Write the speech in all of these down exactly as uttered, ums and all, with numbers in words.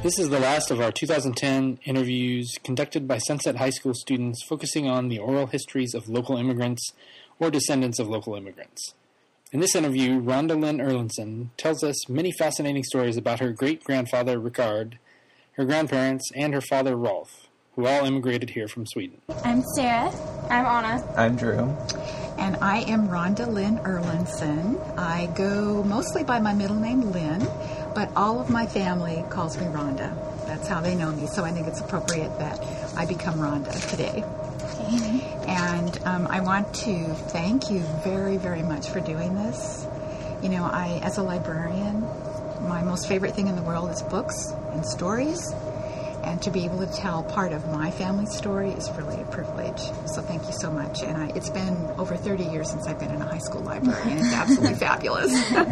This is the last of our two thousand ten interviews conducted by Sunset High School students focusing on the oral histories of local immigrants or descendants of local immigrants. In this interview, Rhonda Lynn Erlandson tells us many fascinating stories about her great-grandfather, Ricard, her grandparents, and her father, Rolf, who all immigrated here from Sweden. I'm Sarah. I'm Anna. I'm Drew. And I am Rhonda Lynn Erlandson. I go mostly by my middle name, Lynn, but all of my family calls me Rhonda. That's how they know me, so I think it's appropriate that I become Rhonda today. Okay. And um, I want to thank you very, very much for doing this. You know, I, as a librarian, my most favorite thing in the world is books and stories. And to be able to tell part of my family story is really a privilege. So thank you so much. And I, it's been over thirty years since I've been in a high school library, and it's absolutely fabulous.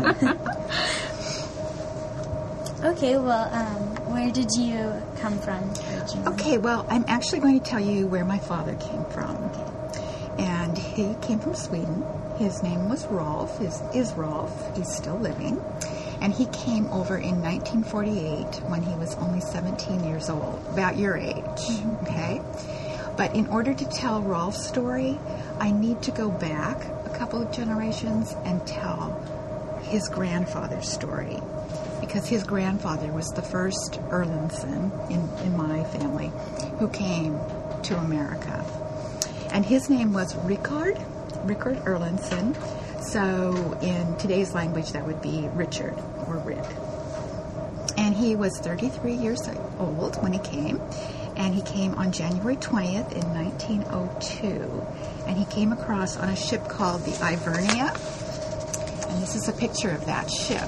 Okay, well, um, where did you come from originally? Okay, well, I'm actually going to tell you where my father came from. Okay. And he came from Sweden. His name was Rolf, is, is Rolf. He's still living. And he came over in nineteen forty-eight when he was only seventeen years old, about your age, mm-hmm. Okay? But in order to tell Rolf's story, I need to go back a couple of generations and tell his grandfather's story. Because his grandfather was the first Erlandson in, in my family who came to America. And his name was Ricard, Ricard Erlandson. So in today's language, that would be Richard or Rick. And he was thirty-three years old when he came. And he came on January twentieth in nineteen oh two. And he came across on a ship called the Ivernia. And this is a picture of that ship.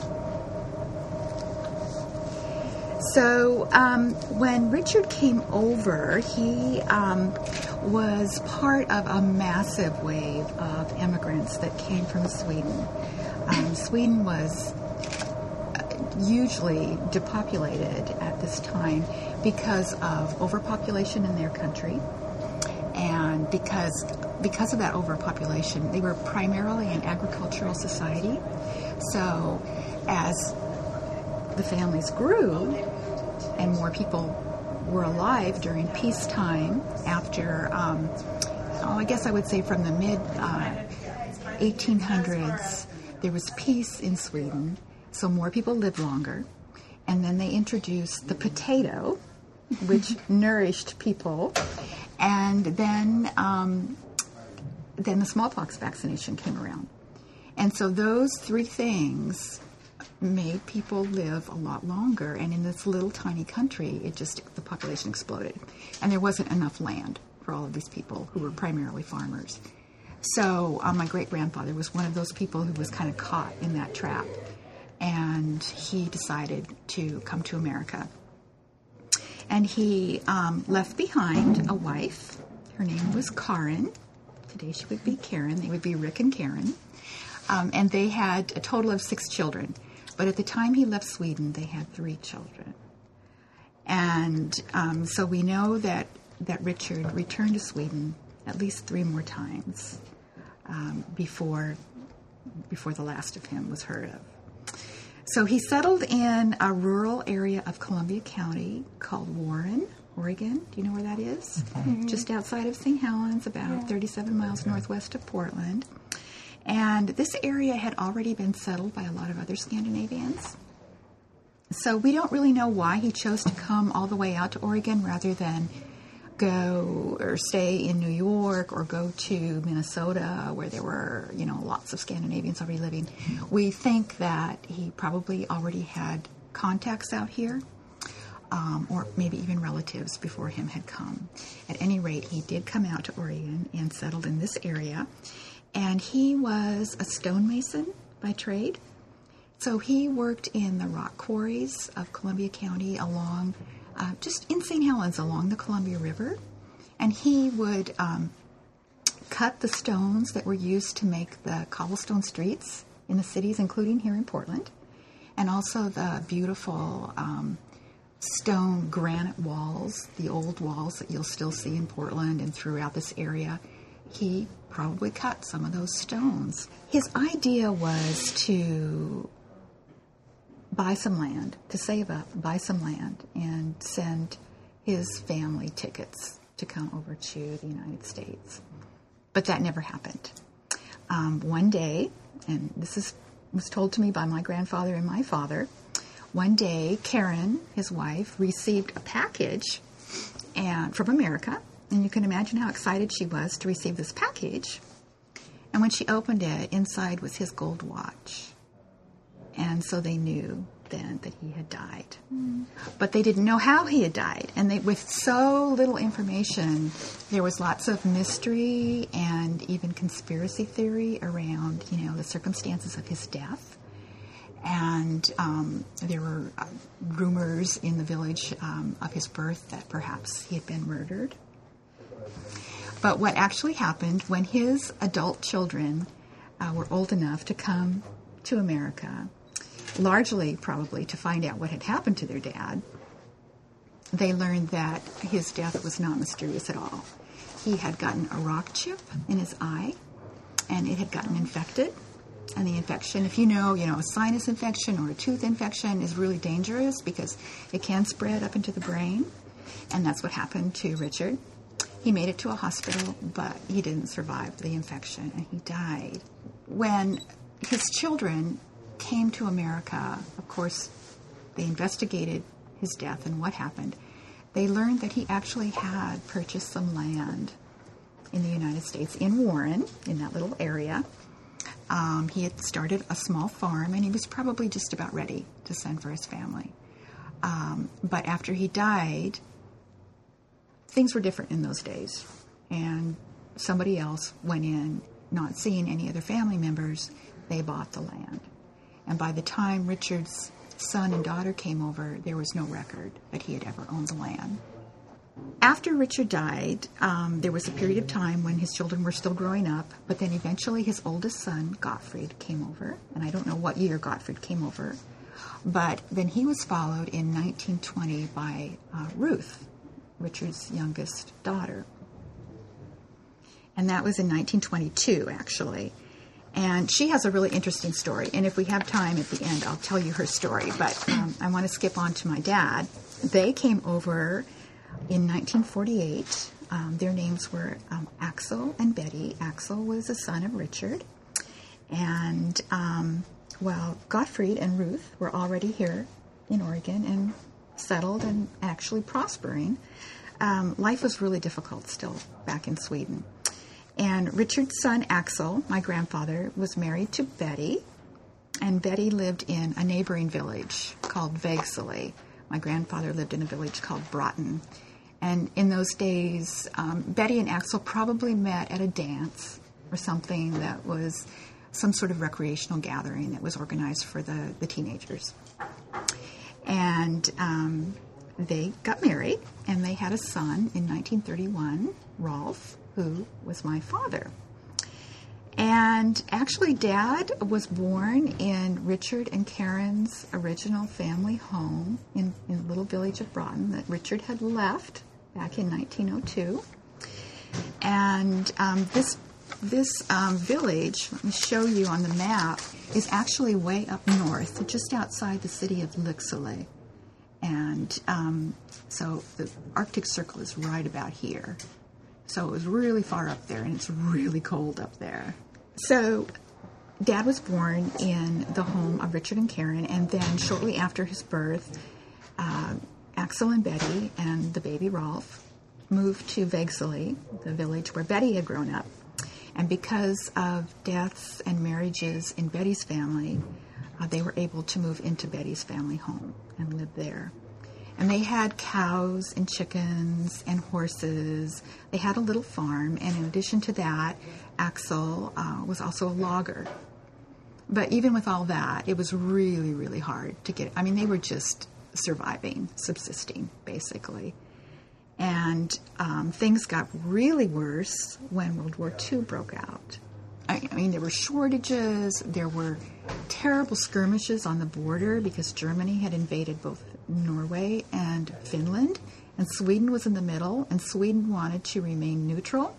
So um, when Richard came over, he um, was part of a massive wave of immigrants that came from Sweden. Um, Sweden was hugely depopulated at this time because of overpopulation in their country. And because, because of that overpopulation, they were primarily an agricultural society. So as the families grew, and more people were alive during peacetime after, um, oh, I guess I would say from the mid uh, eighteen hundreds, there was peace in Sweden, so more people lived longer. And then they introduced the potato, which nourished people. And then, um, then the smallpox vaccination came around. And so those three things made people live a lot longer, and in this little tiny country, it just, the population exploded. And there wasn't enough land for all of these people who were primarily farmers. So um, my great-grandfather was one of those people who was kind of caught in that trap, and he decided to come to America. And he um, left behind a wife. Her name was Karen. Today she would be Karen. They would be Rick and Karen. Um, and they had a total of six children. But at the time he left Sweden, they had three children. And um, so we know that, that Richard returned to Sweden at least three more times um, before, before the last of him was heard of. So he settled in a rural area of Columbia County called Warren, Oregon. Do you know where that is? Mm-hmm. Just outside of Saint Helens, about yeah. thirty-seven miles northwest of Portland. And this area had already been settled by a lot of other Scandinavians. So we don't really know why he chose to come all the way out to Oregon rather than go or stay in New York or go to Minnesota where there were, you know, lots of Scandinavians already living. We think that he probably already had contacts out here, um, or maybe even relatives before him had come. At any rate, he did come out to Oregon and settled in this area. And he was a stonemason by trade. So he worked in the rock quarries of Columbia County along, uh, just in Saint Helens, along the Columbia River. And he would um, cut the stones that were used to make the cobblestone streets in the cities, including here in Portland. And also the beautiful um, stone granite walls, the old walls that you'll still see in Portland and throughout this area. He probably cut some of those stones. His idea was to buy some land, to save up, buy some land, and send his family tickets to come over to the United States. But that never happened. Um, one day, and this is was told to me by my grandfather and my father, one day Karen, his wife, received a package and from America, and you can imagine how excited she was to receive this package. And when she opened it, inside was his gold watch. And so they knew then that he had died. Mm. But they didn't know how he had died. And they, with so little information, there was lots of mystery and even conspiracy theory around, you know, the circumstances of his death. And um, there were uh, rumors in the village um, of his birth that perhaps he had been murdered. But what actually happened when his adult children uh, were old enough to come to America, largely probably to find out what had happened to their dad, they learned that his death was not mysterious at all. He had gotten a rock chip in his eye, and it had gotten infected. And the infection, if you know, you know, a sinus infection or a tooth infection is really dangerous because it can spread up into the brain. And that's what happened to Richard. He made it to a hospital, but he didn't survive the infection, and he died. When his children came to America, of course, they investigated his death and what happened. They learned that he actually had purchased some land in the United States, in Warren, in that little area. Um, he had started a small farm, and he was probably just about ready to send for his family. Um, but after he died, things were different in those days, and somebody else went in, not seeing any other family members. They bought the land. And by the time Richard's son and daughter came over, there was no record that he had ever owned the land. After Richard died, um, there was a period of time when his children were still growing up, but then eventually his oldest son, Gottfried, came over. And I don't know what year Gottfried came over, but then he was followed in nineteen twenty by uh, Ruth, Richard's youngest daughter. And that was in nineteen twenty-two, actually. And she has a really interesting story. And if we have time at the end, I'll tell you her story. But um, I want to skip on to my dad. They came over in nineteen forty-eight. Um, their names were um, Axel and Betty. Axel was a son of Richard. And, um, well, Gottfried and Ruth were already here in Oregon and settled and actually prospering. Um, life was really difficult still back in Sweden. And Richard's son, Axel, my grandfather, was married to Betty, and Betty lived in a neighboring village called Vägsele. My grandfather lived in a village called Broughton. And in those days, um, Betty and Axel probably met at a dance or something that was some sort of recreational gathering that was organized for the, the teenagers. And um, they got married, and they had a son in nineteen thirty-one, Rolf, who was my father. And actually, Dad was born in Richard and Karen's original family home in, in the little village of Broughton that Richard had left back in nineteen oh two. And um, this this um, village, let me show you on the map, is actually way up north, just outside the city of Lycksele. And um, so the Arctic Circle is right about here. So it was really far up there, and it's really cold up there. So Dad was born in the home of Richard and Karen, and then shortly after his birth, uh, Axel and Betty and the baby Rolf moved to Vägsele, the village where Betty had grown up. And because of deaths and marriages in Betty's family, uh, they were able to move into Betty's family home and live there. And they had cows and chickens and horses. They had a little farm, and in addition to that, Axel uh, was also a logger. But even with all that, it was really, really hard to get. I mean, they were just surviving, subsisting, basically. And um, things got really worse when World War Two broke out. I, I mean, there were shortages. There were terrible skirmishes on the border because Germany had invaded both Norway and Finland, and Sweden was in the middle, and Sweden wanted to remain neutral.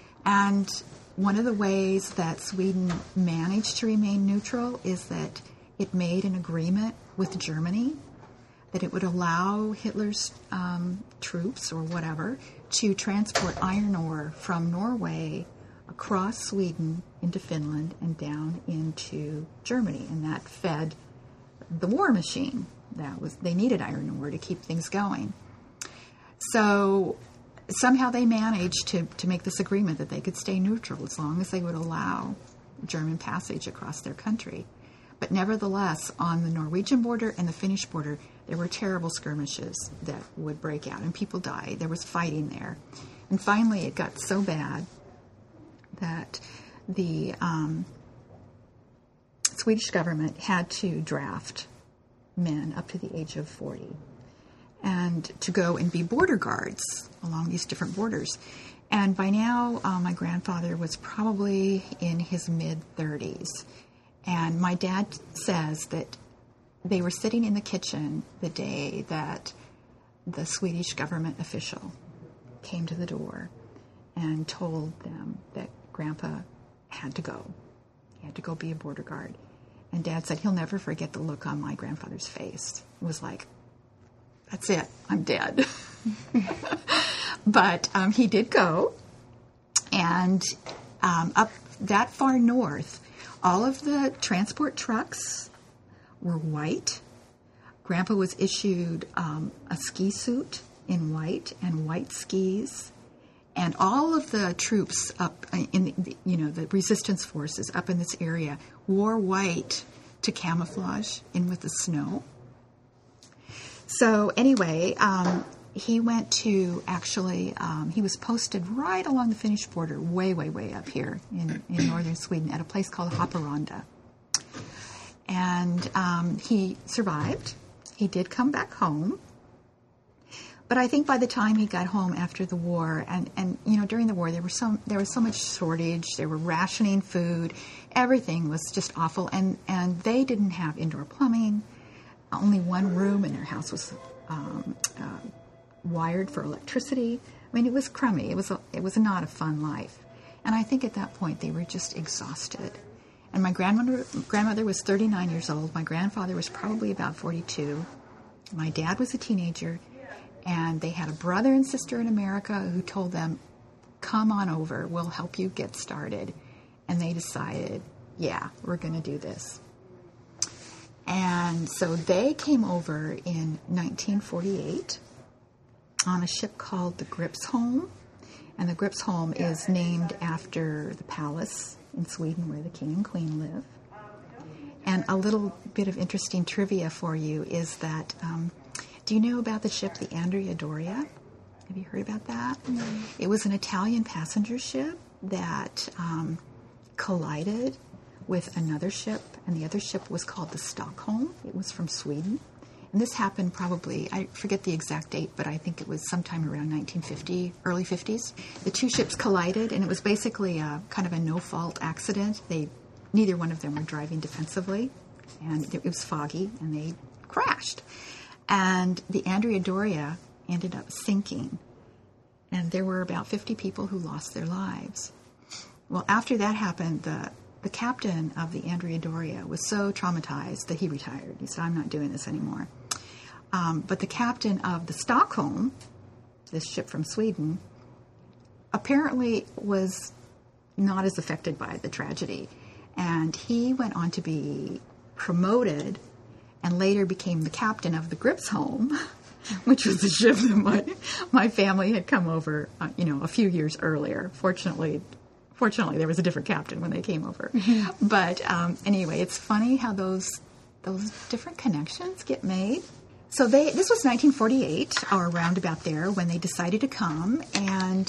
And one of the ways that Sweden managed to remain neutral is that it made an agreement with Germany that it would allow Hitler's um, troops or whatever to transport iron ore from Norway across Sweden into Finland and down into Germany, and that fed the war machine. That was they needed iron ore to keep things going. So somehow they managed to, to make this agreement that they could stay neutral as long as they would allow German passage across their country. But nevertheless, on the Norwegian border and the Finnish border, there were terrible skirmishes that would break out, and people died. There was fighting there. And finally, it got so bad that the um, Swedish government had to draft men up to the age of forty and to go and be border guards along these different borders. And by now, uh, my grandfather was probably in his mid-thirties. And my dad says that they were sitting in the kitchen the day that the Swedish government official came to the door and told them that Grandpa had to go. He had to go be a border guard. And Dad said he'll never forget the look on my grandfather's face. It was like, that's it, I'm dead. But um, he did go. And um, up that far north, all of the transport trucks were white. Grandpa was issued um, a ski suit in white and white skis. And all of the troops up in the, you know, the resistance forces up in this area wore white to camouflage in with the snow. So anyway, um, he went to actually, um, he was posted right along the Finnish border, way, way, way up here in, in northern Sweden at a place called Haparanda. And um, he survived. He did come back home. But I think by the time he got home after the war, and, and you know, during the war, there were so there was so much shortage. They were rationing food. Everything was just awful. And, and they didn't have indoor plumbing. Only one room in their house was um, uh, wired for electricity. I mean, it was crummy. It was a, it was not a fun life. And I think at that point they were just exhausted. And my grandmother grandmother was thirty-nine years old. My grandfather was probably about forty-two. My dad was a teenager. And they had a brother and sister in America who told them, come on over, we'll help you get started. And they decided, yeah, we're going to do this. And so they came over in nineteen forty-eight on a ship called the Gripsholm. And the Gripsholm is named after the palace in Sweden where the king and queen live. And a little bit of interesting trivia for you is that... Um, Do you know about the ship, the Andrea Doria? Have you heard about that? Mm. It was an Italian passenger ship that um, collided with another ship, and the other ship was called the Stockholm. It was from Sweden. And this happened probably, I forget the exact date, but I think it was sometime around nineteen fifty, early fifties. The two ships collided, and it was basically a kind of a no-fault accident. They, neither one of them were driving defensively, and it was foggy, and they crashed. And the Andrea Doria ended up sinking. And there were about fifty people who lost their lives. Well, after that happened, the, the captain of the Andrea Doria was so traumatized that he retired. He said, I'm not doing this anymore. Um, but the captain of the Stockholm, this ship from Sweden, apparently was not as affected by the tragedy. And he went on to be promoted and later became the captain of the Gripsholm, which was the ship that my, my family had come over, uh, you know, a few years earlier. Fortunately, fortunately, there was a different captain when they came over. Mm-hmm. But um, anyway, it's funny how those those different connections get made. So they this was nineteen forty-eight, or around about there, when they decided to come. And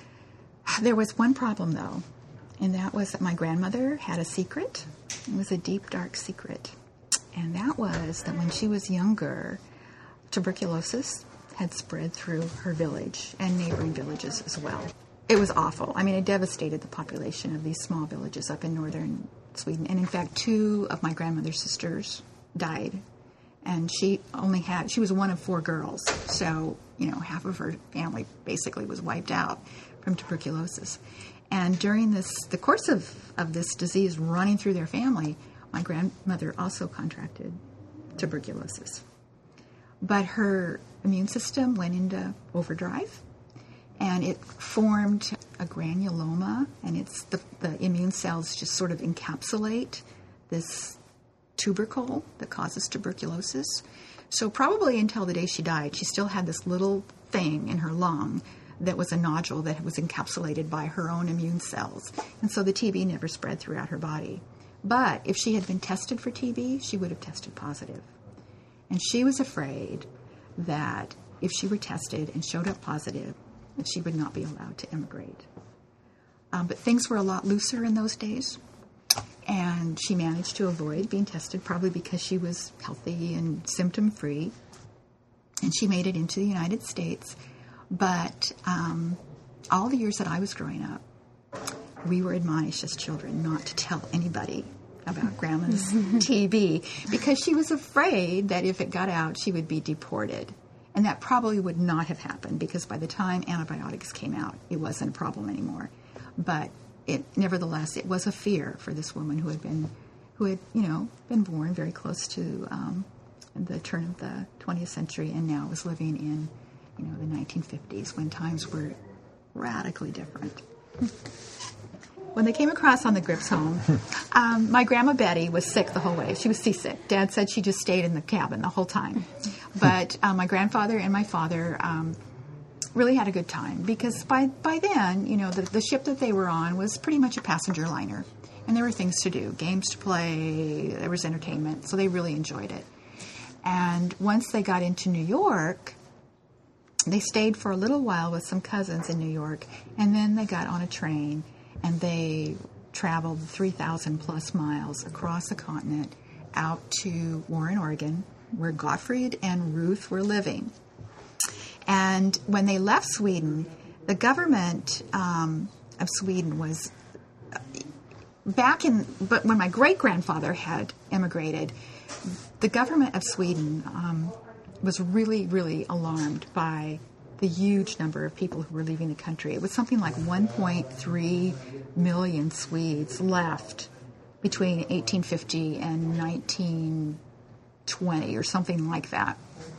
there was one problem, though, and that was that my grandmother had a secret. It was a deep, dark secret. And that was that when she was younger, tuberculosis had spread through her village and neighboring villages as well. It was awful. I mean, it devastated the population of these small villages up in northern Sweden. And in fact, two of my grandmother's sisters died. And she only had, she was one of four girls. So, you know, half of her family basically was wiped out from tuberculosis. And during this, the course of, of this disease running through their family, my grandmother also contracted tuberculosis. But her immune system went into overdrive, and it formed a granuloma, and it's the, the immune cells just sort of encapsulate this tubercle that causes tuberculosis. So probably until the day she died, she still had this little thing in her lung that was a nodule that was encapsulated by her own immune cells. And so the T B never spread throughout her body. But if she had been tested for T B, she would have tested positive. And she was afraid that if she were tested and showed up positive, that she would not be allowed to immigrate. Um, but things were a lot looser in those days. And she managed to avoid being tested, probably because she was healthy and symptom-free. And she made it into the United States. But um, all the years that I was growing up, we were admonished as children not to tell anybody about Grandma's T B, because she was afraid that if it got out, she would be deported. And that probably would not have happened, because by the time antibiotics came out, it wasn't a problem anymore. But it, nevertheless, it was a fear for this woman who had been, who had, you know, been born very close to um, the turn of the twentieth century, and now was living in, you know, the nineteen fifties, when times were radically different. When they came across on the Grips home, um, my Grandma Betty was sick the whole way. She was seasick. Dad said she just stayed in the cabin the whole time. But um, my grandfather and my father um, really had a good time, because by by then, you know, the, the ship that they were on was pretty much a passenger liner. And there were things to do, games to play, there was entertainment, so they really enjoyed it. And once they got into New York, they stayed for a little while with some cousins in New York, and then they got on a train, and they traveled three thousand plus miles across the continent out to Warren, Oregon, where Gottfried and Ruth were living. And when they left Sweden, the government um, of Sweden was back in, but when my great-grandfather had immigrated, the government of Sweden um, was really, really alarmed by the huge number of people who were leaving the country. It was something like one point three million Swedes left between eighteen fifty and nineteen twenty, or something like that.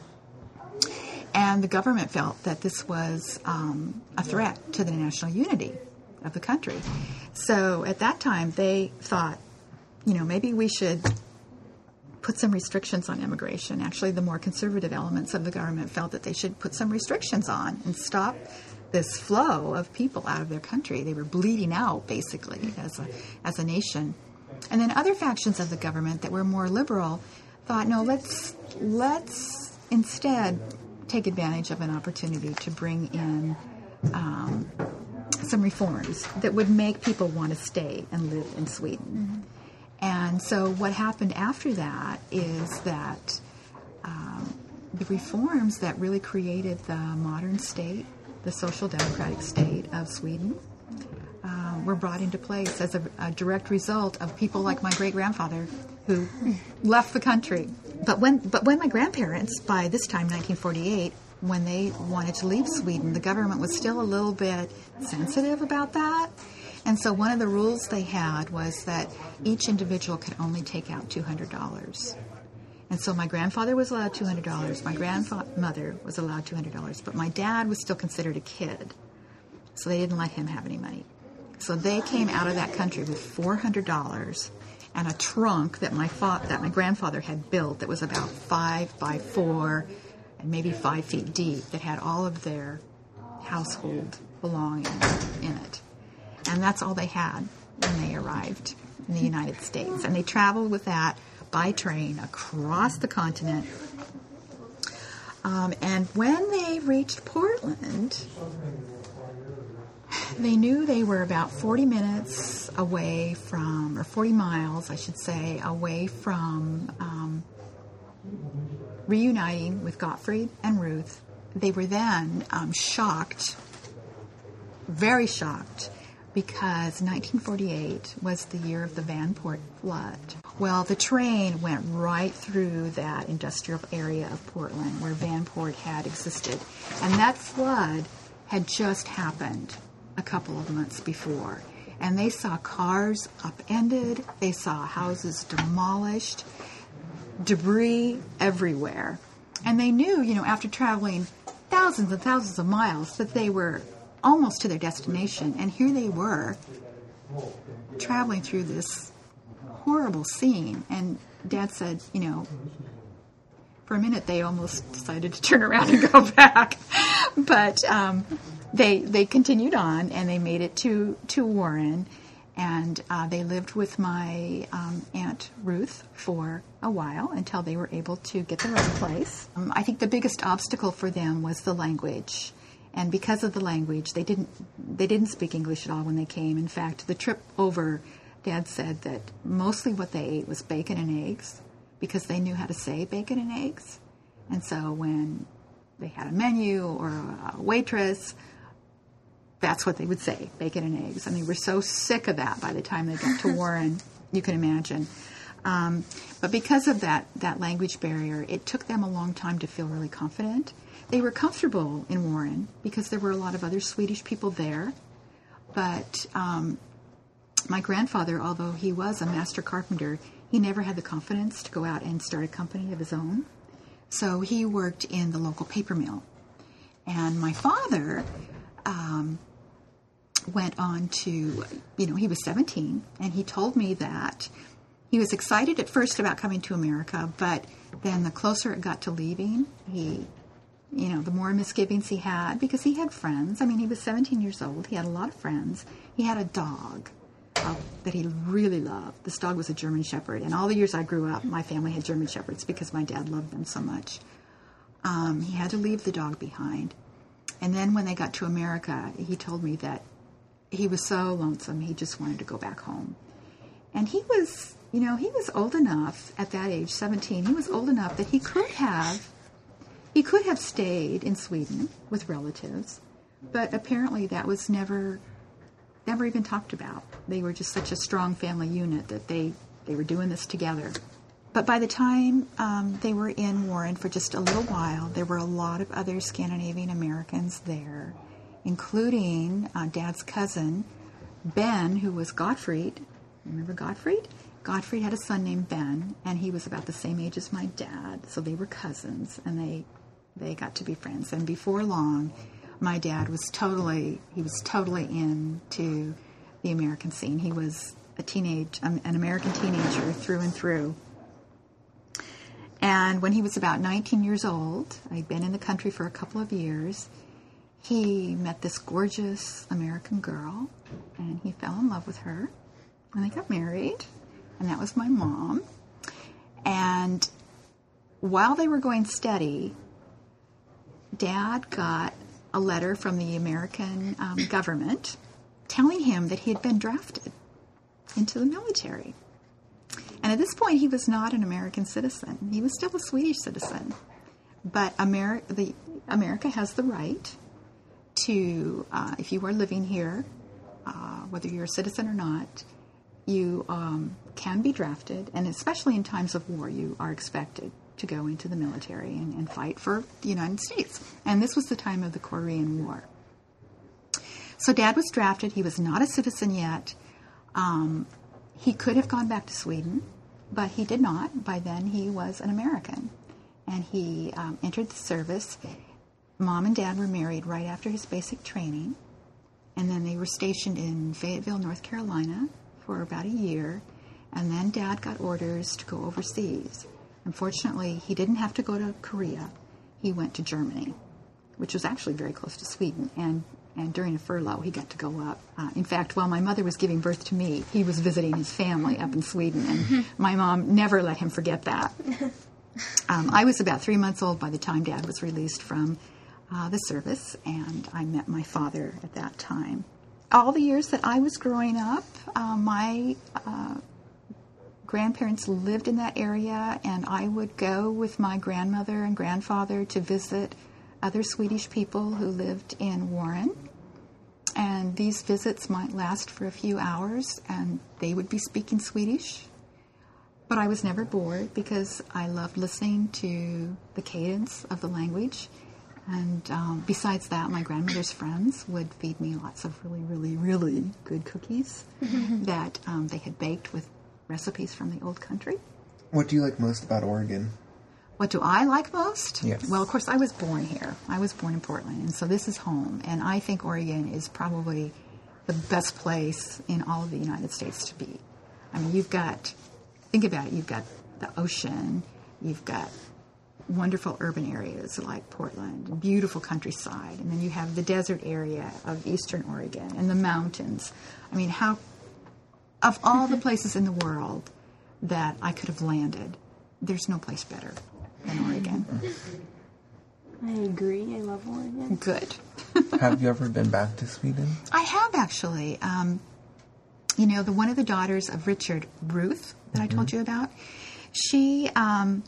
And the government felt that this was um, a threat to the national unity of the country. So at that time, they thought, you know, maybe we should put some restrictions on immigration. Actually, the more conservative elements of the government felt that they should put some restrictions on and stop this flow of people out of their country. They were bleeding out, basically, as a, as a nation. And then other factions of the government that were more liberal thought, no, let's let's instead take advantage of an opportunity to bring in um, some reforms that would make people want to stay and live in Sweden. Mm-hmm. And so what happened after that is that um, the reforms that really created the modern state, the social democratic state of Sweden, uh, were brought into place as a, a direct result of people like my great-grandfather who left the country. But when, but when my grandparents, by this time, nineteen forty-eight, when they wanted to leave Sweden, the government was still a little bit sensitive about that. And so one of the rules they had was that each individual could only take out two hundred dollars. And so my grandfather was allowed two hundred dollars, my grandmother was allowed two hundred dollars, but my dad was still considered a kid, so they didn't let him have any money. So they came out of that country with four hundred dollars and a trunk that my fa- that my grandfather had built that was about five by four and maybe five feet deep, that had all of their household belongings in it. And that's all they had when they arrived in the United States. And they traveled with that by train across the continent. Um, and when they reached Portland, they knew they were about forty minutes away from, or forty miles, I should say, away from um, reuniting with Gottfried and Ruth. They were then um, shocked, very shocked, because nineteen forty-eight was the year of the Vanport flood. Well, the train went right through that industrial area of Portland where Vanport had existed. And that flood had just happened a couple of months before. and they saw cars upended, they saw houses demolished, debris everywhere. And they knew, you know, after traveling thousands and thousands of miles, that they were almost to their destination. And here they were, traveling through this horrible scene. And Dad said, you know, for a minute they almost decided to turn around and go back. But um, they they continued on, and they made it to, to Warren. And uh, they lived with my um, Aunt Ruth for a while until they were able to get their own place. Um, I think the biggest obstacle for them was the language. And because of the language, they didn't they didn't speak English at all when they came. In fact, the trip over, Dad said that mostly what they ate was bacon and eggs, because they knew how to say bacon and eggs. And so when they had a menu or a waitress, that's what they would say, bacon and eggs. And they were so sick of that by the time they got to Warren, you can imagine. Um, but because of that, that language barrier, it took them a long time to feel really confident. They were comfortable in Warren because there were a lot of other Swedish people there. But um, my grandfather, although he was a master carpenter, he never had the confidence to go out and start a company of his own. So he worked in the local paper mill. And my father um, went on to, you know, he was seventeen, and he told me that he was excited at first about coming to America, but then the closer it got to leaving, he, you know, the more misgivings he had, because he had friends. I mean, he was seventeen years old. He had a lot of friends. He had a dog uh, that he really loved. This dog was a German Shepherd, and all the years I grew up, my family had German Shepherds because my dad loved them so much. Um, he had to leave the dog behind. And then when they got to America, he told me that he was so lonesome, he just wanted to go back home. And he was, you know, he was old enough at that age, seventeen, he was old enough that he could have, he could have stayed in Sweden with relatives, but apparently that was never, never even talked about. They were just such a strong family unit that they, they were doing this together. But by the time um, they were in Warren for just a little while, there were a lot of other Scandinavian Americans there, including uh, Dad's cousin, Ben, who was Gottfried. Remember Gottfried? Gottfried had a son named Ben, and he was about the same age as my dad, so they were cousins, and they they got to be friends. And before long, my dad was totally, he was totally into the American scene. He was a teenage, um, an American teenager through and through. And when he was about nineteen years old, I'd been in the country for a couple of years, he met this gorgeous American girl, and he fell in love with her, and they got married, and that was my mom. And while they were going steady, Dad got a letter from the American um, government telling him that he had been drafted into the military. And at this point, he was not an American citizen. He was still a Swedish citizen. But Ameri- the, America has the right to, uh, if you are living here, uh, whether you're a citizen or not, you um, can be drafted. And especially in times of war, you are expected to go into the military and, and fight for the United States. And this was the time of the Korean War. So Dad was drafted. He was not a citizen yet. Um, he could have gone back to Sweden, but he did not. By then, he was an American. And he um, entered the service. Mom and Dad were married right after his basic training. And then they were stationed in Fayetteville, North Carolina for about a year. And then Dad got orders to go overseas. Unfortunately, he didn't have to go to Korea. He went to Germany, which was actually very close to Sweden. And And during a furlough, he got to go up. Uh, in fact, while my mother was giving birth to me, he was visiting his family up in Sweden, and my mom never let him forget that. Um, I was about three months old by the time Dad was released from uh, the service, and I met my father at that time. All the years that I was growing up, uh, my uh, grandparents lived in that area, and I would go with my grandmother and grandfather to visit other Swedish people who lived in Warren. And these visits might last for a few hours, and they would be speaking Swedish. But I was never bored because I loved listening to the cadence of the language. And um, besides that, my grandmother's friends would feed me lots of really, really, really good cookies that um, they had baked with recipes from the old country. What do you like most about Oregon? What do I like most? Yes. Well, of course, I was born here. I was born in Portland, and so this is home. And I think Oregon is probably the best place in all of the United States to be. I mean, you've got, think about it, you've got the ocean, you've got wonderful urban areas like Portland, beautiful countryside, and then you have the desert area of eastern Oregon and the mountains. I mean, how, of all the places in the world that I could have landed, there's no place better than Oregon. I agree. I love Oregon. Good. Have you ever been back to Sweden? I have actually. Um, you know, the one of the daughters of Richard, Ruth, that mm-hmm. I told you about, she um,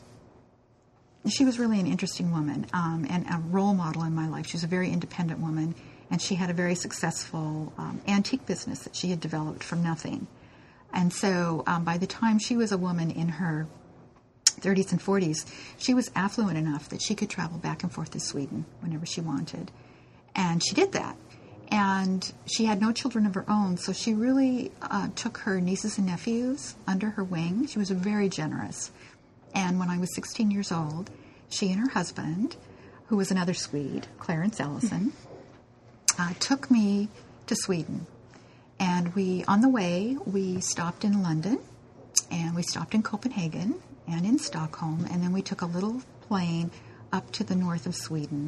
she was really an interesting woman um, and a role model in my life. She was a very independent woman, and she had a very successful um, antique business that she had developed from nothing. And so um, by the time she was a woman in her thirties and forties, she was affluent enough that she could travel back and forth to Sweden whenever she wanted. And she did that. And she had no children of her own, so she really uh, took her nieces and nephews under her wing. She was very generous. And when I was sixteen years old, she and her husband, who was another Swede, Clarence Ellison, uh, took me to Sweden. And we, on the way, we stopped in London, and we stopped in Copenhagen, and in Stockholm, and then we took a little plane up to the north of Sweden.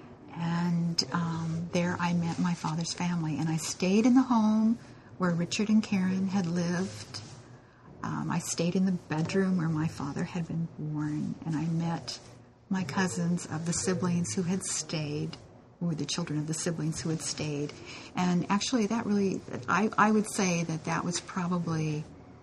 And um, there I met my father's family, and I stayed in the home where Richard and Karen had lived. Um, I stayed in the bedroom where my father had been born, and I met my cousins of the siblings who had stayed, who were the children of the siblings who had stayed. And actually that really, I, I would say that that was probably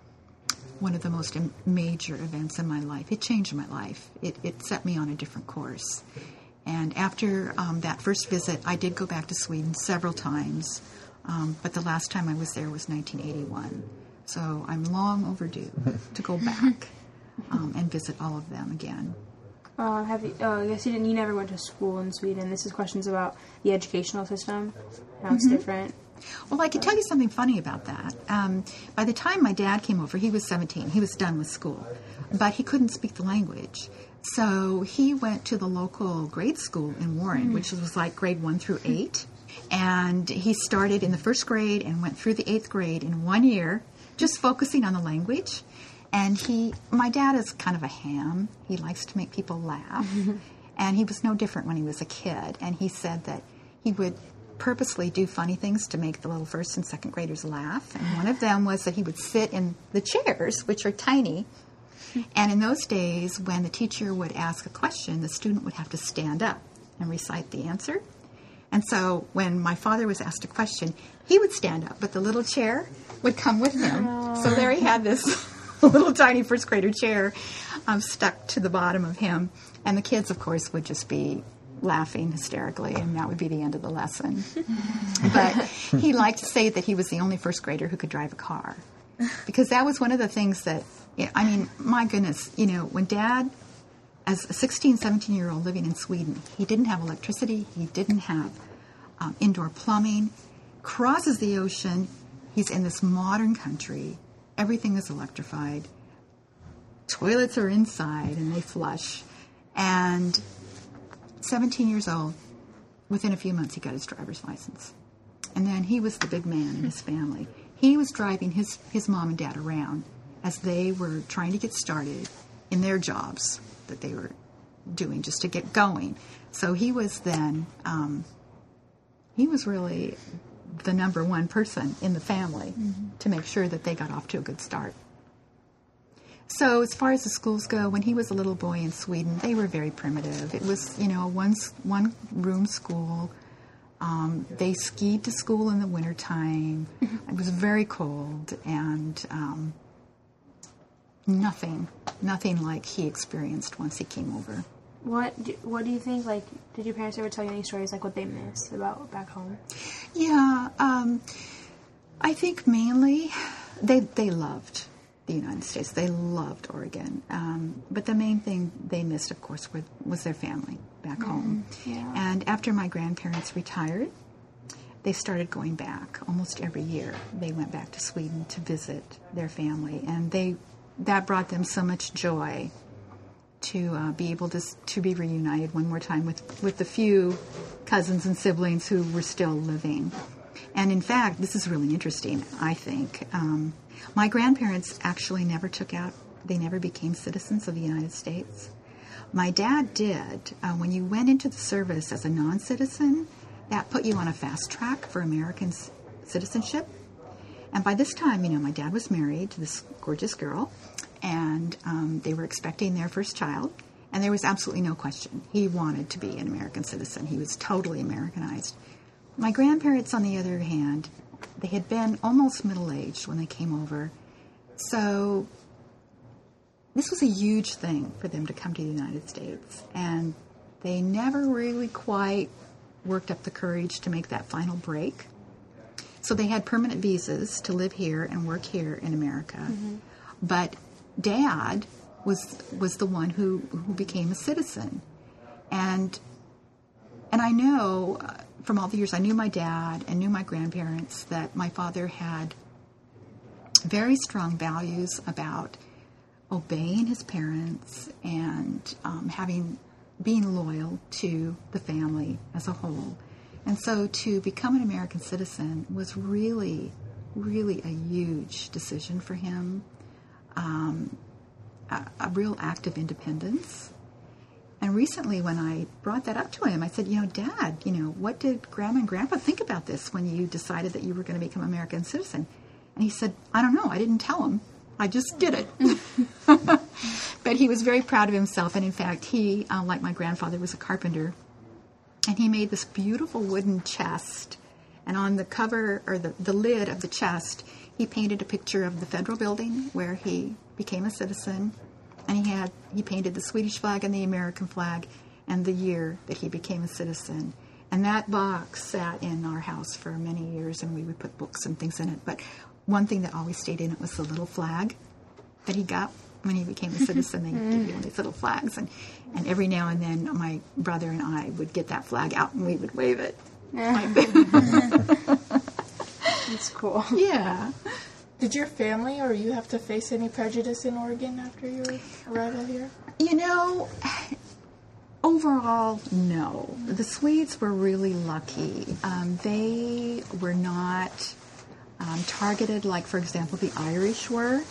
one of the most major events in my life. It changed my life. It, it set me on a different course. And after um, that first visit, I did go back to Sweden several times, um, but the last time I was there was nineteen eighty-one. So I'm long overdue to go back um, and visit all of them again. Uh, have you? Uh, I guess you didn't. You never went to school in Sweden. This is questions about the educational system, how it's mm-hmm. different. Well, I can tell you something funny about that. Um, by the time my dad came over, he was seventeen. He was done with school, but he couldn't speak the language. So he went to the local grade school in Warren, mm. which was like grade one through eight. And he started in the first grade and went through the eighth grade in one year, just focusing on the language. And he, my dad is kind of a ham. He likes to make people laugh. Mm-hmm. And he was no different when he was a kid. And he said that he would purposely do funny things to make the little first and second graders laugh. And one of them was that he would sit in the chairs, which are tiny. And in those days, when the teacher would ask a question, the student would have to stand up and recite the answer. And so when my father was asked a question, he would stand up, but the little chair would come with him. Oh. So there he had this little tiny first grader chair um, stuck to the bottom of him. And the kids, of course, would just be laughing hysterically, and that would be the end of the lesson. But he liked to say that he was the only first grader who could drive a car, because that was one of the things that, I mean, my goodness, you know, when Dad, as a sixteen, seventeen-year-old living in Sweden, he didn't have electricity, he didn't have um, indoor plumbing, crosses the ocean, he's in this modern country, everything is electrified, toilets are inside and they flush, and seventeen years old, within a few months he got his driver's license. And then he was the big man in his family. He was driving his, his mom and dad around as they were trying to get started in their jobs that they were doing just to get going. So he was then, um, he was really the number one person in the family mm-hmm. to make sure that they got off to a good start. So as far as the schools go, when he was a little boy in Sweden, they were very primitive. It was, you know, one, one room school. Um, they skied to school in the wintertime. It was very cold, and um, nothing, nothing like he experienced once he came over. What do, what do you think, like, did your parents ever tell you any stories, like, what they missed about back home? Yeah, um, I think mainly they they loved. the United States. They loved Oregon. Um, but the main thing they missed, of course, were, was their family back mm, home. Yeah. And after my grandparents retired, they started going back almost every year. They went back to Sweden to visit their family, and they that brought them so much joy to uh, be able to to be reunited one more time with, with the few cousins and siblings who were still living. And in fact, this is really interesting, I think. Um, my grandparents actually never took out, they never became citizens of the United States. My dad did. Uh, when you went into the service as a non-citizen, that put you on a fast track for American c- citizenship. And by this time, you know, my dad was married to this gorgeous girl, and um, they were expecting their first child, and there was absolutely no question. He wanted to be an American citizen. He was totally Americanized. My grandparents, on the other hand, they had been almost middle-aged when they came over, so this was a huge thing for them to come to the United States, and they never really quite worked up the courage to make that final break. So they had permanent visas to live here and work here in America. Mm-hmm. But Dad was was the one who, who became a citizen. And and I know uh, from all the years I knew my dad and knew my grandparents that my father had very strong values about obeying his parents and um, having being loyal to the family as a whole. And so to become an American citizen was really, really a huge decision for him, um, a, a real act of independence. And recently when I brought that up to him, I said, you know, Dad, you know, what did Grandma and Grandpa think about this when you decided that you were going to become an American citizen? And he said, I don't know, I didn't tell him. I just did it. But he was very proud of himself, and in fact, he, uh, like my grandfather, was a carpenter, and he made this beautiful wooden chest, and on the cover, or the, the lid of the chest, he painted a picture of the federal building where he became a citizen, and he had he painted the Swedish flag and the American flag, and the year that he became a citizen. And that box sat in our house for many years, and we would put books and things in it, but one thing that always stayed in it was the little flag that he got when he became a citizen. They give you all these little flags, and, and every now and then my brother and I would get that flag out and we would wave it. That's cool. Yeah. Did your family or you have to face any prejudice in Oregon after your arrival here? You know, overall, no. The Swedes were really lucky. Um, they were not um, targeted like, for example, the Irish were.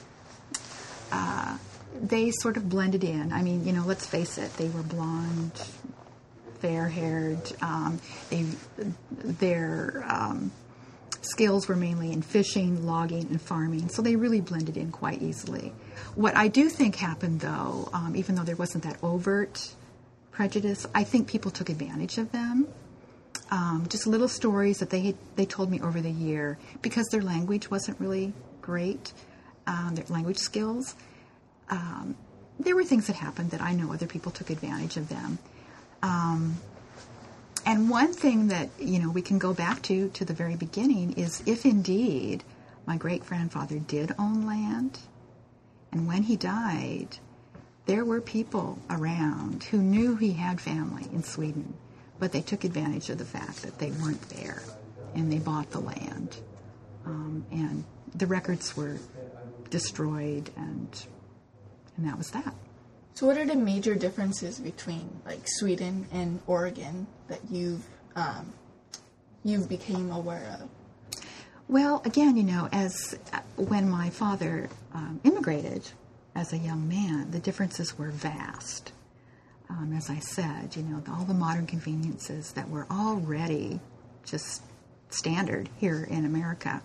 Uh, they sort of blended in. I mean, you know, let's face it, they were blonde, fair-haired. Um, they, their um, skills were mainly in fishing, logging, and farming, so they really blended in quite easily. What I do think happened, though, um, even though there wasn't that overt prejudice, I think people took advantage of them. Um, just little stories that they had, they told me over the year, because their language wasn't really great. Um, their language skills. Um, there were things that happened that I know other people took advantage of them. Um, and one thing that, you know, we can go back to, to the very beginning is if indeed my great-grandfather did own land, and when he died, there were people around who knew he had family in Sweden, but they took advantage of the fact that they weren't there, and they bought the land. Um, and the records were destroyed, and and that was that. So what are the major differences between like Sweden and Oregon that you've um, you've became aware of? Well, again, you know, as uh, when my father um, immigrated as a young man, the differences were vast. Um, as I said, you know, all the modern conveniences that were already just standard here in America,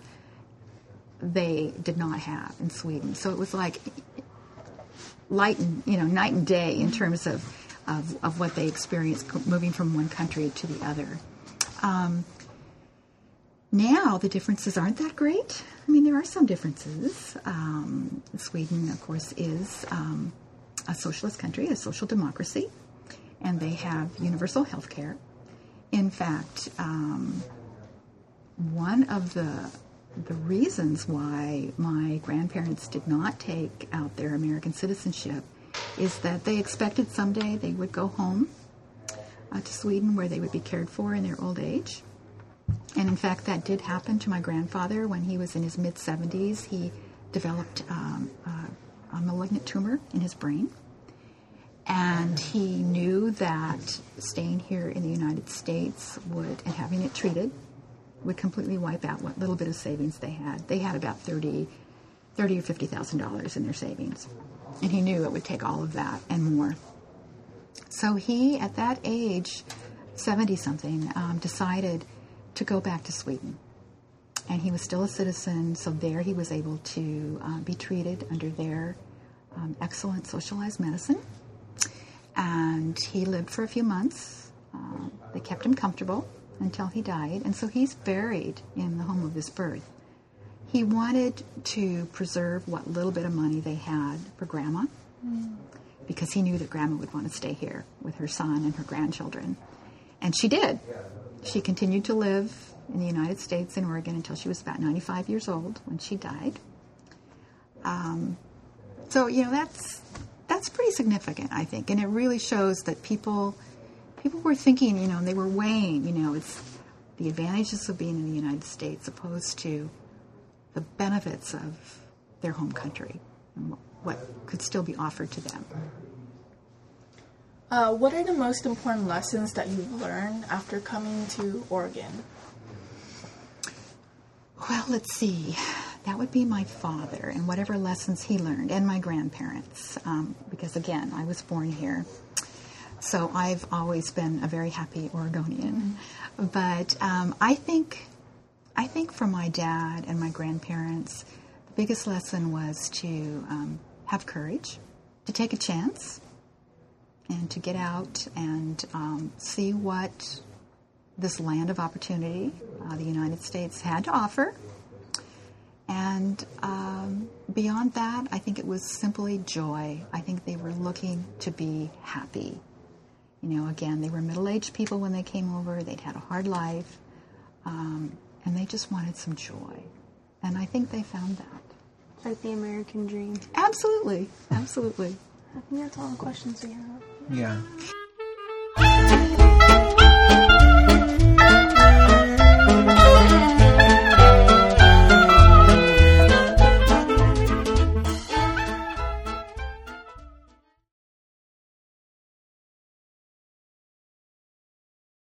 they did not have in Sweden. So it was like light and, you know, night and day in terms of, of, of what they experienced moving from one country to the other. Um, now the differences aren't that great. I mean, there are some differences. Um, Sweden, of course, is um, a socialist country, a social democracy, and they have universal health care. In fact, um, one of the the reasons why my grandparents did not take out their American citizenship is that they expected someday they would go home uh, to Sweden where they would be cared for in their old age. And in fact, that did happen to my grandfather when he was in his mid-seventies. He developed um, a, a malignant tumor in his brain. And he knew that staying here in the United States would, and having it treated, would completely wipe out what little bit of savings they had. They had about thirty, thirty or fifty thousand dollars in their savings, and he knew it would take all of that and more. So he, at that age, seventy something, um, decided to go back to Sweden, and he was still a citizen. So there, he was able to uh, be treated under their um, excellent socialized medicine. And he lived for a few months. Um, they kept him comfortable until he died. And so he's buried in the home of his birth. He wanted to preserve what little bit of money they had for Grandma, mm. because he knew that Grandma would want to stay here with her son and her grandchildren. And she did. She continued to live in the United States in Oregon until she was about ninety-five years old when she died. Um, so, you know, that's... That's pretty significant, I think, and it really shows that people people were thinking, you know, and they were weighing, you know, it's the advantages of being in the United States opposed to the benefits of their home country and what could still be offered to them. Uh, what are the most important lessons that you've learned after coming to Oregon? Well, let's see. That would be my father and whatever lessons he learned, and my grandparents, um, because, again, I was born here. So I've always been a very happy Oregonian. Mm-hmm. But um, I think I think for my dad and my grandparents, the biggest lesson was to um, have courage, to take a chance, and to get out and um, see what this land of opportunity, uh, the United States, had to offer. And um, beyond that, I think it was simply joy. I think they were looking to be happy. You know, again, they were middle-aged people when they came over. They'd had a hard life. Um, and they just wanted some joy. And I think they found that. Like the American dream. Absolutely. Absolutely. I think that's all the questions we have. Yeah.